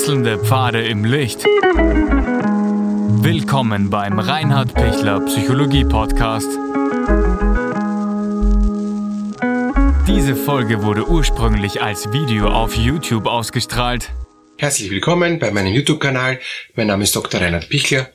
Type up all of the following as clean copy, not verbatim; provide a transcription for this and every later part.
Wechselnde Pfade im Licht. Willkommen beim Reinhard Pichler Psychologie Podcast. Diese Folge wurde ursprünglich als Video auf YouTube ausgestrahlt. Herzlich willkommen bei meinem YouTube-Kanal. Mein Name ist Dr. Reinhard Pichler.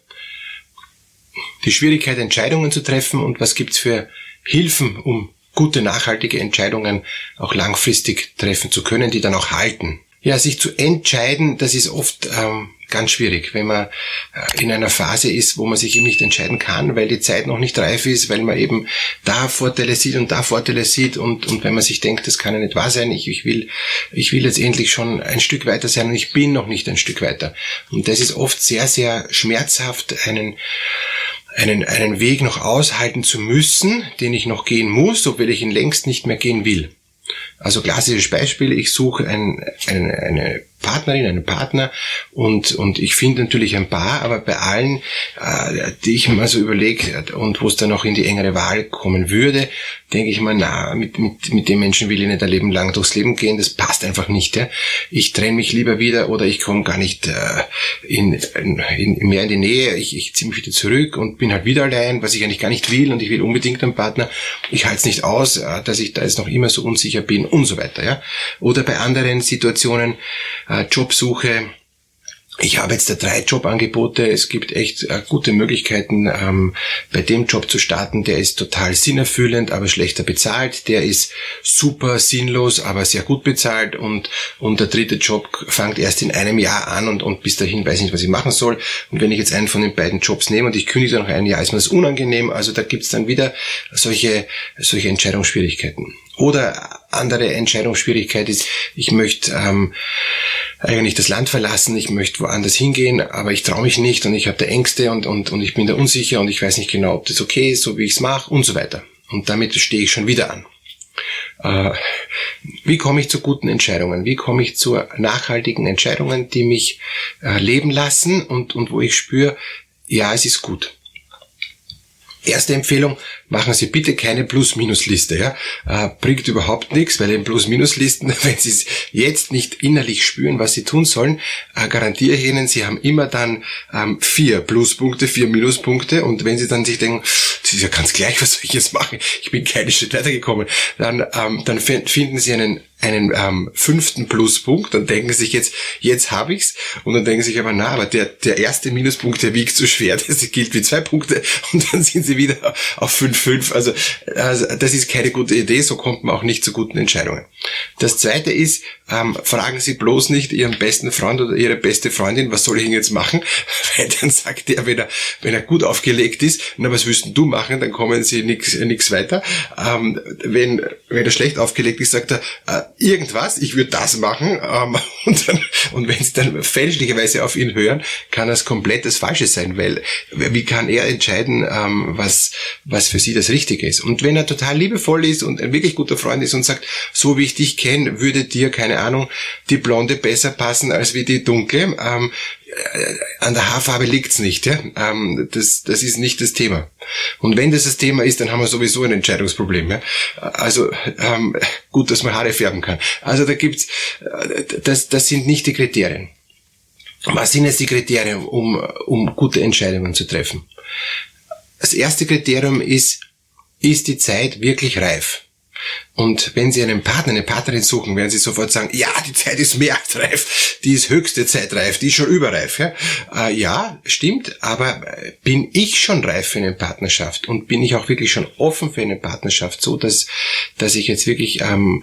Die Schwierigkeit, Entscheidungen zu treffen und was gibt's für Hilfen, um gute, nachhaltige Entscheidungen auch langfristig treffen zu können, die dann auch halten. Ja, sich zu entscheiden, das ist oft ganz schwierig, wenn man in einer Phase ist, wo man sich eben nicht entscheiden kann, weil die Zeit noch nicht reif ist, weil man eben da Vorteile sieht und da Vorteile sieht und wenn man sich denkt, das kann ja nicht wahr sein, ich will jetzt endlich schon ein Stück weiter sein und ich bin noch nicht ein Stück weiter. Und das ist oft sehr, sehr schmerzhaft, einen Weg noch aushalten zu müssen, den ich noch gehen muss, obwohl ich ihn längst nicht mehr gehen will. Also klassisches Beispiel, ich suche eine Partnerin, einen Partner und ich finde natürlich ein Paar, aber bei allen, die ich mir so überlege und wo es dann auch in die engere Wahl kommen würde, denke ich mal, mit dem Menschen will ich nicht ein Leben lang durchs Leben gehen, das passt einfach nicht. Ja? Ich trenne mich lieber wieder oder ich komme gar nicht mehr in die Nähe, ich ziehe mich wieder zurück und bin halt wieder allein, was ich eigentlich gar nicht will und ich will unbedingt einen Partner. Ich halte es nicht aus, dass ich da jetzt noch immer so unsicher bin und so weiter. Ja? Oder bei anderen Situationen, Jobsuche. Ich habe jetzt 3 Jobangebote. Es gibt echt gute Möglichkeiten, bei dem Job zu starten. Der ist total sinnerfüllend, aber schlechter bezahlt. Der ist super sinnlos, aber sehr gut bezahlt. Und der 3. Job fängt erst in einem Jahr an und bis dahin weiß ich nicht, was ich machen soll. Und wenn ich jetzt einen von den beiden Jobs nehme und ich kündige dann noch ein Jahr, ist mir das unangenehm. Also da gibt's dann wieder solche Entscheidungsschwierigkeiten. Oder andere Entscheidungsschwierigkeit ist, ich möchte eigentlich das Land verlassen, ich möchte woanders hingehen, aber ich traue mich nicht und ich habe da Ängste und ich bin da unsicher und ich weiß nicht genau, ob das okay ist, so wie ich es mache und so weiter. Und damit stehe ich schon wieder an. Wie komme ich zu guten Entscheidungen? Wie komme ich zu nachhaltigen Entscheidungen, die mich leben lassen und wo ich spüre, ja, es ist gut. Erste Empfehlung, machen Sie bitte keine Plus-Minus-Liste. Ja? Bringt überhaupt nichts, weil in Plus-Minus-Listen, wenn Sie es jetzt nicht innerlich spüren, was Sie tun sollen, garantiere ich Ihnen, Sie haben immer dann 4 Pluspunkte, 4 Minuspunkte und wenn Sie dann sich denken, das ist ja ganz gleich, was soll ich jetzt machen? Ich bin keinen Schritt weitergekommen. Dann finden Sie einen 5. Pluspunkt, dann denken Sie sich jetzt habe ich's und dann denken Sie sich aber der erste Minuspunkt, der wiegt so schwer, das gilt wie 2 Punkte und dann sind Sie wieder auf 5. Also das ist keine gute Idee, so kommt man auch nicht zu guten Entscheidungen. Das Zweite ist, fragen Sie bloß nicht Ihren besten Freund oder Ihre beste Freundin, was soll ich denn jetzt machen? Weil dann sagt der, wenn er gut aufgelegt ist, na, was willst denn du machen? Dann kommen Sie nix weiter. Wenn er schlecht aufgelegt ist, sagt er, irgendwas, ich würde das machen. Und wenn Sie dann fälschlicherweise auf ihn hören, kann das komplett das Falsche sein, weil wie kann er entscheiden, was für Sie das Richtige ist? Und wenn er total liebevoll ist und ein wirklich guter Freund ist und sagt, so wie ich dich kenne, würde dir, keine Ahnung, die Blonde besser passen als wie die dunkle, an der Haarfarbe liegt's nicht, ja. Das ist nicht das Thema. Und wenn das Thema ist, dann haben wir sowieso ein Entscheidungsproblem, ja. Also gut, dass man Haare färben kann. Also da gibt's, das sind nicht die Kriterien. Was sind jetzt die Kriterien, um gute Entscheidungen zu treffen? Das erste Kriterium ist die Zeit wirklich reif? Und wenn Sie einen Partner, eine Partnerin suchen, werden Sie sofort sagen, ja, die Zeit ist mehr als reif, die ist höchste Zeit reif, die ist schon überreif. Ja, ja, stimmt, aber bin ich schon reif für eine Partnerschaft und bin ich auch wirklich schon offen für eine Partnerschaft, so dass ich jetzt wirklich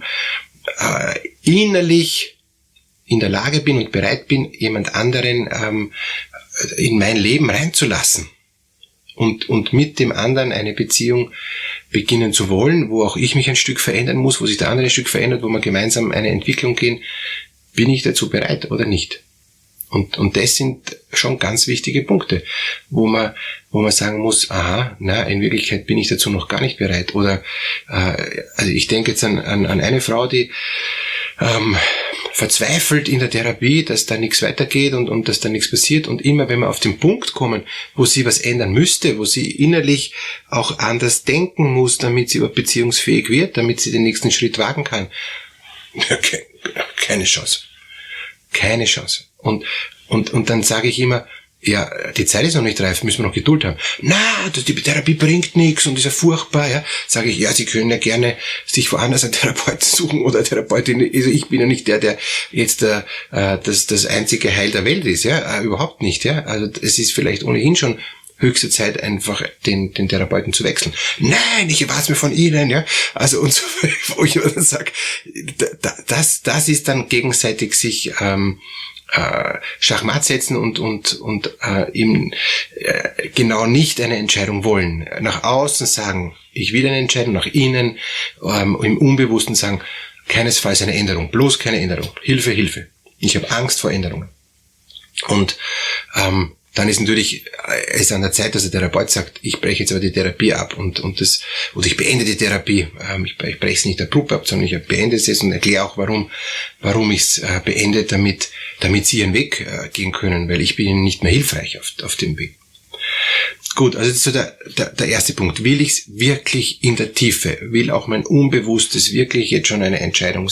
innerlich in der Lage bin und bereit bin, jemand anderen in mein Leben reinzulassen und mit dem anderen eine Beziehung beginnen zu wollen, wo auch ich mich ein Stück verändern muss, wo sich der andere ein Stück verändert, wo wir gemeinsam eine Entwicklung gehen, bin ich dazu bereit oder nicht? Und das sind schon ganz wichtige Punkte, wo man sagen muss, in Wirklichkeit bin ich dazu noch gar nicht bereit. Oder also ich denke jetzt an eine Frau, die verzweifelt in der Therapie, dass da nichts weitergeht und dass da nichts passiert. Und immer, wenn wir auf den Punkt kommen, wo sie was ändern müsste, wo sie innerlich auch anders denken muss, damit sie überhaupt beziehungsfähig wird, damit sie den nächsten Schritt wagen kann, keine Chance. Keine Chance. Und dann sage ich immer, ja, die Zeit ist noch nicht reif, müssen wir noch Geduld haben. Na, die Therapie bringt nichts und ist ja furchtbar, ja. Sage ich, ja, Sie können ja gerne sich woanders einen Therapeuten suchen oder eine Therapeutin. Also ich bin ja nicht der jetzt das einzige Heil der Welt ist, ja, überhaupt nicht, ja. Also es ist vielleicht ohnehin schon höchste Zeit, einfach den Therapeuten zu wechseln. Nein, ich erwarte mir von Ihnen, ja. Also, und so, wo ich dann sage, das ist dann gegenseitig sich Schachmatt setzen und eben genau nicht eine Entscheidung wollen. Nach außen sagen, ich will eine Entscheidung, nach innen im Unbewussten sagen, keinesfalls eine Änderung, bloß keine Änderung. Hilfe, Hilfe. Ich habe Angst vor Änderungen. Und dann ist natürlich es an der Zeit, dass der Therapeut sagt, ich breche jetzt aber die Therapie ab und ich beende die Therapie. Ich breche es nicht abrupt ab, sondern ich beende es jetzt und erkläre auch, warum ich es beende, damit sie ihren Weg gehen können, weil ich bin ihnen nicht mehr hilfreich auf dem Weg. Gut, also das ist so der erste Punkt. Will ich es wirklich in der Tiefe? Will auch mein Unbewusstes wirklich jetzt schon eine Entscheidung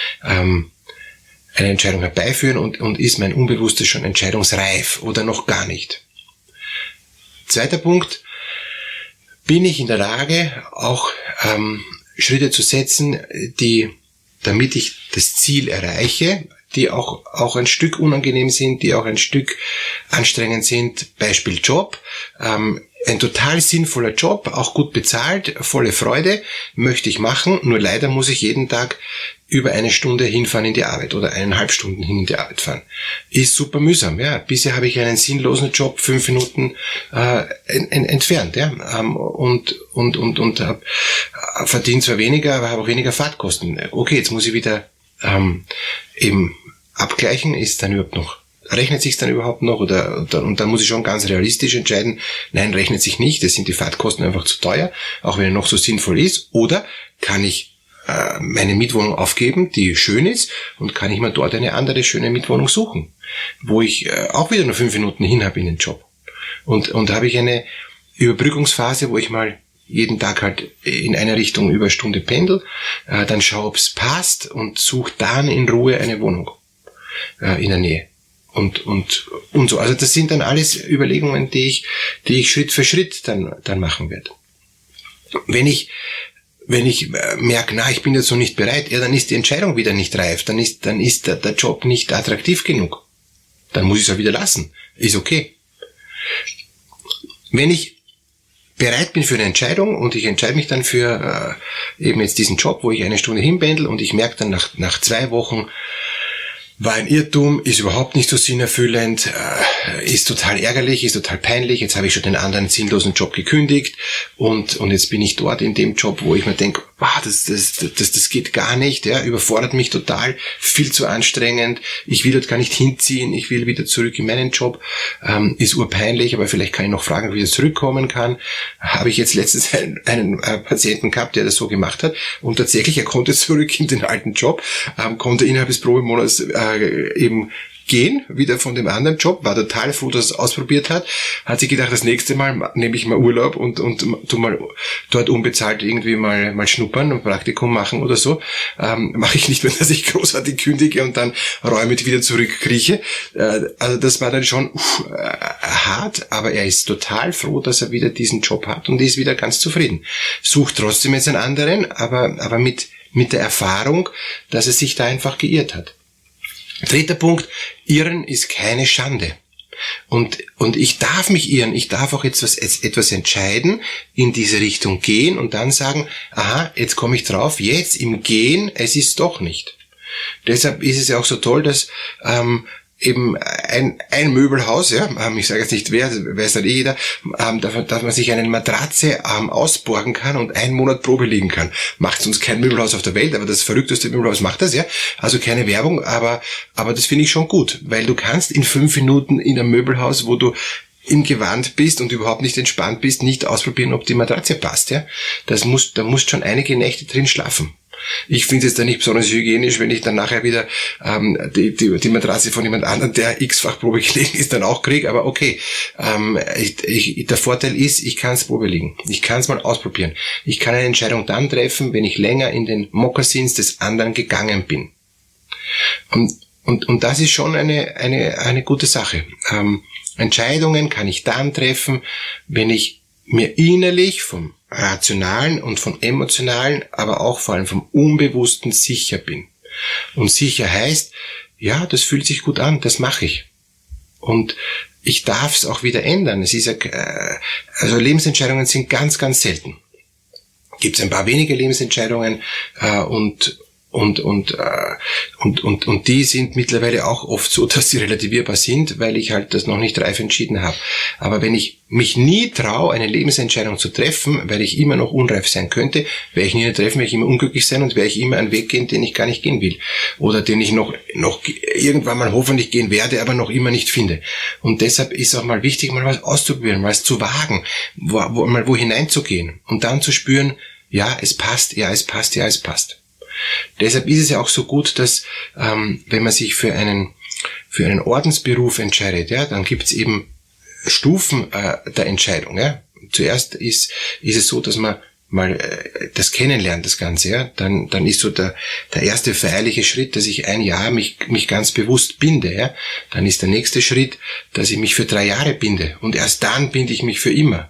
herbeiführen und ist mein Unbewusstes schon entscheidungsreif oder noch gar nicht? Zweiter Punkt, bin ich in der Lage, auch Schritte zu setzen, damit ich das Ziel erreiche, die auch ein Stück unangenehm sind, die auch ein Stück anstrengend sind. Beispiel Job. Ein total sinnvoller Job, auch gut bezahlt, volle Freude, möchte ich machen, nur leider muss ich jeden Tag über 1 Stunde hinfahren in die Arbeit oder 1,5 Stunden hin in die Arbeit fahren. Ist super mühsam, ja. Bisher habe ich einen sinnlosen Job 5 Minuten entfernt, ja. Und habe verdient zwar weniger, aber habe auch weniger Fahrtkosten. Okay, jetzt muss ich wieder eben abgleichen, rechnet sich's dann überhaupt noch und dann muss ich schon ganz realistisch entscheiden, nein, rechnet sich nicht, es sind die Fahrtkosten einfach zu teuer, auch wenn er noch so sinnvoll ist, oder kann ich meine Mietwohnung aufgeben, die schön ist, und kann ich mir dort eine andere schöne Mietwohnung suchen, wo ich auch wieder nur 5 Minuten hin habe in den Job. Und habe ich eine Überbrückungsphase, wo ich mal jeden Tag halt in eine Richtung über 1 Stunde pendel, dann schaue, ob es passt und suche dann in Ruhe eine Wohnung in der Nähe. Und so. Also das sind dann alles Überlegungen, die ich Schritt für Schritt dann machen werde. Wenn ich merke, ich bin jetzt so nicht bereit, ja, dann ist die Entscheidung wieder nicht reif, dann ist der Job nicht attraktiv genug. Dann muss ich es auch wieder lassen. Ist okay. Wenn ich bereit bin für eine Entscheidung und ich entscheide mich dann für eben jetzt diesen Job, wo ich 1 Stunde hinpendel, und ich merke dann nach 2 Wochen, war ein Irrtum, ist überhaupt nicht so sinnerfüllend, ist total ärgerlich, ist total peinlich, jetzt habe ich schon den anderen sinnlosen Job gekündigt und jetzt bin ich dort in dem Job, wo ich mir denke, das geht gar nicht, ja, überfordert mich total, viel zu anstrengend, ich will dort gar nicht hinziehen, ich will wieder zurück in meinen Job, ist urpeinlich, aber vielleicht kann ich noch fragen, wie ich zurückkommen kann. Habe ich jetzt letztens einen Patienten gehabt, der das so gemacht hat, und tatsächlich, er konnte zurück in den alten Job, konnte innerhalb des Probemonats eben gehen, wieder von dem anderen Job, war total froh, dass er es ausprobiert hat sich gedacht, das nächste Mal nehme ich mal Urlaub und tu mal dort unbezahlt irgendwie mal schnuppern und Praktikum machen oder so. Mache ich nicht mehr, dass ich großartig kündige und dann räumend wieder zurückkrieche. Also das war dann schon hart, aber er ist total froh, dass er wieder diesen Job hat und ist wieder ganz zufrieden. Sucht trotzdem jetzt einen anderen, aber mit der Erfahrung, dass er sich da einfach geirrt hat. 3. Punkt, Irren ist keine Schande. Und ich darf mich irren, ich darf auch jetzt etwas entscheiden, in diese Richtung gehen und dann sagen, aha, jetzt komme ich drauf, jetzt im Gehen, es ist doch nicht. Deshalb ist es ja auch so toll, dass eben ein Möbelhaus, ja, ich sage jetzt nicht wer, weiß nicht jeder, dass man sich eine Matratze ausborgen kann und 1 Monat Probe liegen kann. Macht sonst kein Möbelhaus auf der Welt, aber das verrückteste Möbelhaus macht das, ja. Also keine Werbung, aber das finde ich schon gut, weil du kannst in 5 Minuten in einem Möbelhaus, wo du im Gewand bist und überhaupt nicht entspannt bist, nicht ausprobieren, ob die Matratze passt, ja. Da musst schon einige Nächte drin schlafen. Ich finde es dann nicht besonders hygienisch, wenn ich dann nachher wieder die Matratze von jemand anderem, der x-fach Probe gelegen ist, dann auch kriege, aber okay. Der Vorteil ist, ich kann es Probe liegen. Ich kann es mal ausprobieren. Ich kann eine Entscheidung dann treffen, wenn ich länger in den Mokassins des anderen gegangen bin. Und Und das ist schon eine gute Sache. Entscheidungen kann ich dann treffen, wenn ich mir innerlich vom Rationalen und vom Emotionalen, aber auch vor allem vom Unbewussten sicher bin. Und sicher heißt, ja, das fühlt sich gut an, das mache ich. Und ich darf es auch wieder ändern. Es ist also Lebensentscheidungen sind ganz, ganz selten. Gibt es ein paar wenige Lebensentscheidungen und die sind mittlerweile auch oft so, dass sie relativierbar sind, weil ich halt das noch nicht reif entschieden habe. Aber wenn ich mich nie traue, eine Lebensentscheidung zu treffen, weil ich immer noch unreif sein könnte, werde ich nie eine treffen, werde ich immer unglücklich sein und werde ich immer einen Weg gehen, den ich gar nicht gehen will. Oder den ich noch irgendwann mal hoffentlich gehen werde, aber noch immer nicht finde. Und deshalb ist auch mal wichtig, mal was auszuprobieren, was zu wagen, mal wo hineinzugehen und dann zu spüren, ja, es passt, ja, es passt, ja, es passt. Deshalb ist es ja auch so gut, dass wenn man sich für einen Ordensberuf entscheidet, ja, dann gibt's eben Stufen der Entscheidung. Ja. Zuerst ist es so, dass man mal das kennenlernt, das Ganze. Ja. Dann ist so der erste feierliche Schritt, dass ich ein Jahr mich ganz bewusst binde. Ja. Dann ist der nächste Schritt, dass ich mich für 3 Jahre binde. Und erst dann binde ich mich für immer.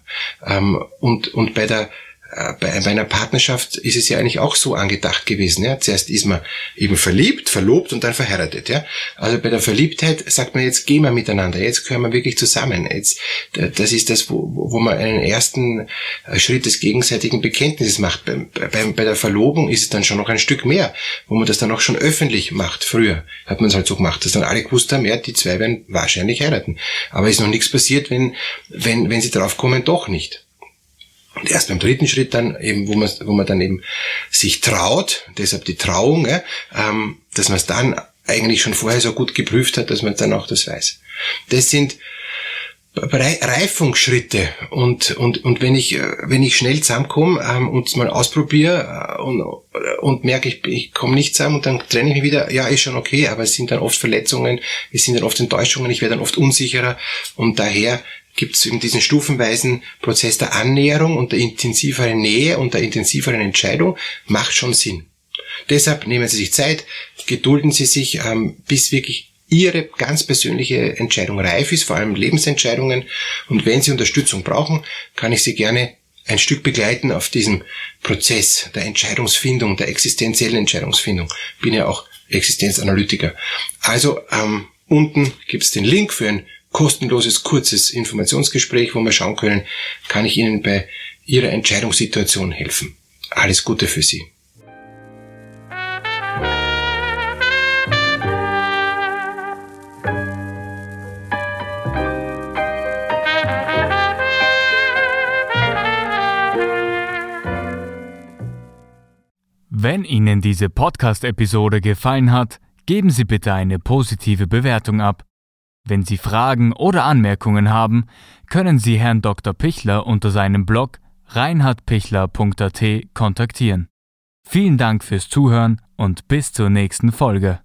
Und bei einer Partnerschaft ist es ja eigentlich auch so angedacht gewesen. Ja? Zuerst ist man eben verliebt, verlobt und dann verheiratet. Ja? Also bei der Verliebtheit sagt man, jetzt gehen wir miteinander, jetzt gehören wir wirklich zusammen. Das ist das, wo man einen ersten Schritt des gegenseitigen Bekenntnisses macht. Bei der Verlobung ist es dann schon noch ein Stück mehr, wo man das dann auch schon öffentlich macht. Früher hat man es halt so gemacht, dass dann alle gewusst haben, ja, die 2 werden wahrscheinlich heiraten. Aber ist noch nichts passiert, wenn sie drauf kommen, doch nicht. Und erst beim 3. Schritt dann eben, wo man dann eben sich traut, deshalb die Trauung, dass man es dann eigentlich schon vorher so gut geprüft hat, dass man dann auch das weiß. Das sind Reifungsschritte und wenn ich schnell zusammenkomme und es mal ausprobiere und merke, ich komme nicht zusammen und dann trenne ich mich wieder, ja, ist schon okay, aber es sind dann oft Verletzungen, es sind dann oft Enttäuschungen, ich werde dann oft unsicherer und daher gibt es eben diesen stufenweisen Prozess der Annäherung und der intensiveren Nähe und der intensiveren Entscheidung, macht schon Sinn. Deshalb nehmen Sie sich Zeit, gedulden Sie sich, bis wirklich Ihre ganz persönliche Entscheidung reif ist, vor allem Lebensentscheidungen. Und wenn Sie Unterstützung brauchen, kann ich Sie gerne ein Stück begleiten auf diesem Prozess der Entscheidungsfindung, der existenziellen Entscheidungsfindung. Bin ja auch Existenzanalytiker. Also unten gibt es den Link für ein kostenloses, kurzes Informationsgespräch, wo wir schauen können, kann ich Ihnen bei Ihrer Entscheidungssituation helfen. Alles Gute für Sie. Wenn Ihnen diese Podcast-Episode gefallen hat, geben Sie bitte eine positive Bewertung ab. Wenn Sie Fragen oder Anmerkungen haben, können Sie Herrn Dr. Pichler unter seinem Blog reinhardpichler.at kontaktieren. Vielen Dank fürs Zuhören und bis zur nächsten Folge.